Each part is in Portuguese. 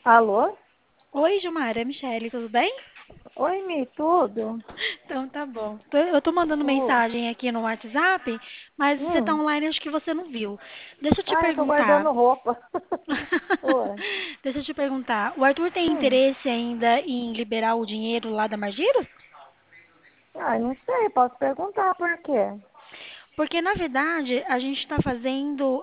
Alô? Oi, Gilmar, é Michele, tudo bem? Oi, Mi, tudo? Então tá bom. Eu tô mandando Ô, mensagem aqui no WhatsApp, mas você tá hum. online, acho que você não viu. Deixa eu te Ah, eu tô guardando perguntar. roupa. Oi. Deixa eu te perguntar. O Arthur tem Hum. interesse ainda em liberar o dinheiro lá da Margiros? Ah, não sei, posso perguntar por quê. Porque, na verdade, a gente está fazendo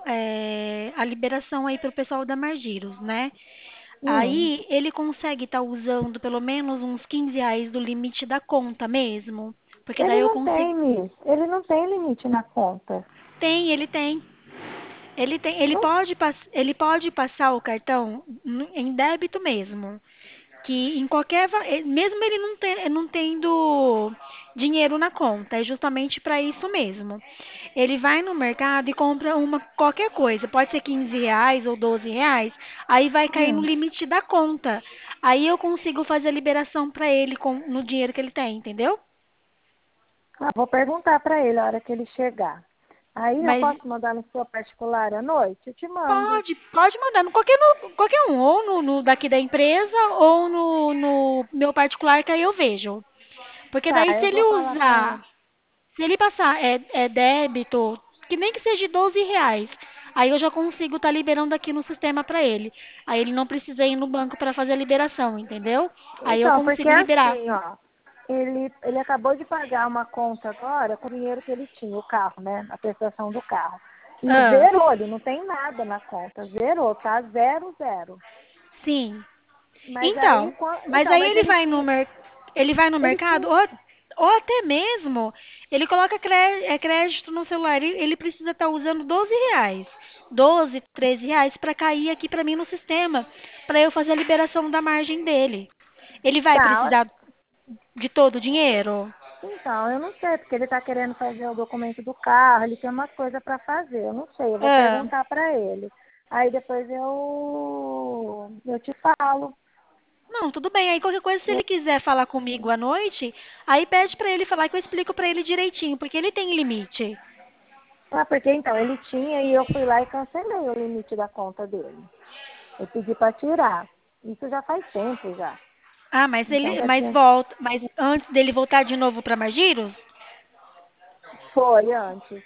a liberação aí para o pessoal da Margiros, né? Hum. Aí ele consegue estar usando pelo menos uns R$ 15 do limite da conta mesmo. Porque daí Ele eu não consigo. tem, Mi. Ele não tem limite na conta. Tem, ele tem. Ele tem, Não. ele pode passar o cartão em débito mesmo. Que em mesmo ele não tendo dinheiro na conta, é justamente para isso mesmo. Ele vai no mercado e compra qualquer coisa, pode ser R$ 15 ou R$ 12, aí vai cair no Hum. limite da conta. Aí eu consigo fazer a liberação para ele no dinheiro que ele tem, entendeu? Ah, vou perguntar pra ele a hora que ele chegar. Aí eu Mas posso mandar no seu particular à noite? Eu te mando. pode mandar qualquer um, ou no daqui da empresa ou no meu particular que aí eu vejo. Porque Tá, daí eu vou falar com ele. se ele passar débito, que nem que seja de R$ 12, aí eu já consigo estar liberando aqui no sistema para ele. Aí ele não precisa ir no banco para fazer a liberação, entendeu? Aí eu Então, porque consigo liberar. assim, ó, ele acabou de pagar uma conta agora com o dinheiro que ele tinha, o carro, né? A prestação do carro. E Ah, zerou, ele não tem nada na conta, zerou, tá zero, zero. sim. Mas aí, Então, mas aí mas ele tinha, ele vai no ele mercado, tinha, ou até mesmo ele coloca crédito no celular. Ele precisa estar usando R$ 12, 12, R$ 13 para cair aqui para mim no sistema, para eu fazer a liberação da margem dele. Ele vai tá, precisar de todo o dinheiro? então, eu não sei, porque ele tá querendo fazer o documento do carro, ele tem umas coisas para fazer, eu não sei, eu vou Ah, perguntar para ele. Aí depois eu te falo. não, tudo bem. Aí qualquer coisa, se ele quiser falar comigo à noite, aí pede para ele falar que eu explico para ele direitinho, porque ele tem limite. Ah, porque então, ele tinha e eu fui lá e cancelei o limite da conta dele. Eu pedi para tirar. Isso já faz tempo já. Ah, Então já mas tinha. volta, mas antes dele voltar de novo para Margiros, Foi antes.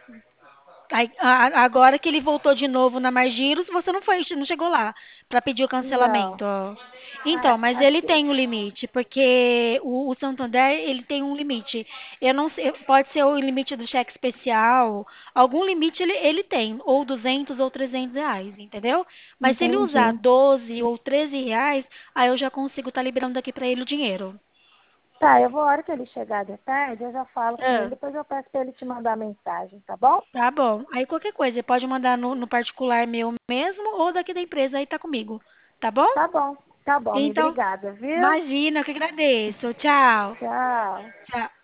aí, agora que ele voltou de novo na Margiros, você não foi, não chegou lá para pedir o Não. cancelamento. Então, Ah, mas ele aqui. tem um limite, porque o Santander, ele tem um limite. Eu não sei, pode ser o limite do cheque especial, algum limite ele tem, ou 200 ou R$ 300, entendeu? Mas se ele usar Entendi. 12 ou R$ 13, aí eu já consigo estar liberando daqui para ele o dinheiro. Tá, eu vou, a hora que ele chegar de tarde, eu já falo com ele, Ah. depois eu peço para ele te mandar mensagem, tá bom? Tá bom. Aí qualquer coisa, pode mandar no particular meu mesmo ou daqui da empresa aí tá comigo. Tá bom? Tá bom, me Então, obrigada, viu? imagina, eu que agradeço. Tchau. Tchau. Tchau.